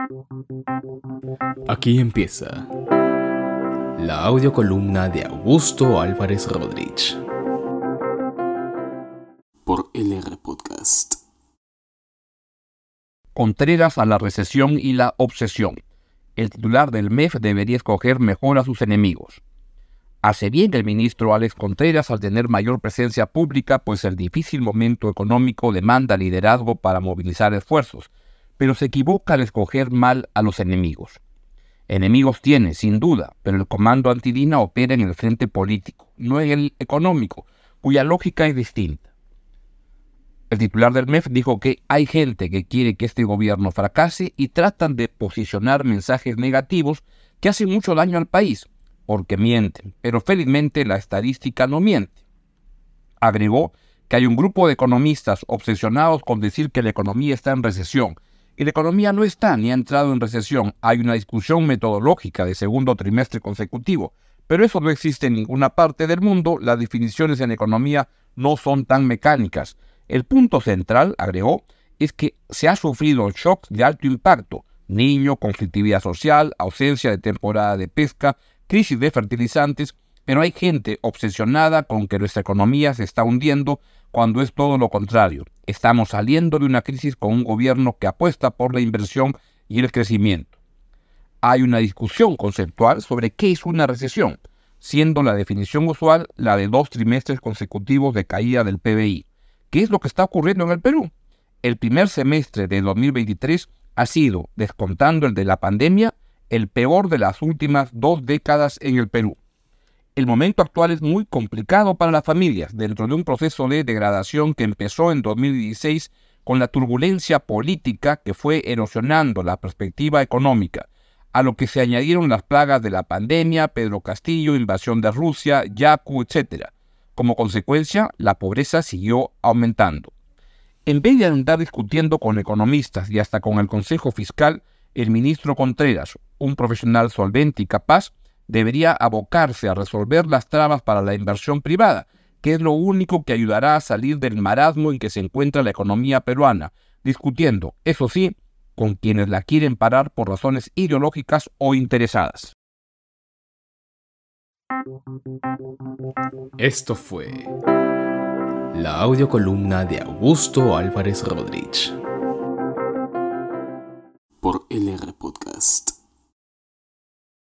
Aquí empieza la audiocolumna de Augusto Álvarez Rodríguez por LR Podcast. Contreras a la recesión y la obsesión. El titular del MEF debería escoger mejor a sus enemigos. Hace bien el ministro Alex Contreras al tener mayor presencia pública, pues el difícil momento económico demanda liderazgo para movilizar esfuerzos, pero se equivoca al escoger mal a los enemigos. Enemigos tiene, sin duda, pero el comando antidina opera en el frente político, no en el económico, cuya lógica es distinta. El titular del MEF dijo que hay gente que quiere que este gobierno fracase y tratan de posicionar mensajes negativos que hacen mucho daño al país, porque mienten, pero felizmente la estadística no miente. Agregó que hay un grupo de economistas obsesionados con decir que la economía está en recesión, y la economía no está ni ha entrado en recesión. Hay una discusión metodológica de segundo trimestre consecutivo, pero eso no existe en ninguna parte del mundo. Las definiciones en economía no son tan mecánicas. El punto central, agregó, es que se ha sufrido shocks de alto impacto: niño, conflictividad social, ausencia de temporada de pesca, crisis de fertilizantes, pero hay gente obsesionada con que nuestra economía se está hundiendo cuando es todo lo contrario. Estamos saliendo de una crisis con un gobierno que apuesta por la inversión y el crecimiento. Hay una discusión conceptual sobre qué es una recesión, siendo la definición usual la de 2 trimestres consecutivos de caída del PBI. ¿Qué es lo que está ocurriendo en el Perú? El primer semestre de 2023 ha sido, descontando el de la pandemia, el peor de las últimas 2 décadas en el Perú. El momento actual es muy complicado para las familias, dentro de un proceso de degradación que empezó en 2016 con la turbulencia política que fue erosionando la perspectiva económica, a lo que se añadieron las plagas de la pandemia, Pedro Castillo, invasión de Rusia, Yaku, etc. Como consecuencia, la pobreza siguió aumentando. En vez de andar discutiendo con economistas y hasta con el Consejo Fiscal, el ministro Contreras, un profesional solvente y capaz, debería abocarse a resolver las trabas para la inversión privada, que es lo único que ayudará a salir del marasmo en que se encuentra la economía peruana, discutiendo, eso sí, con quienes la quieren parar por razones ideológicas o interesadas. Esto fue la audiocolumna de Augusto Álvarez Rodríguez por LR Podcast.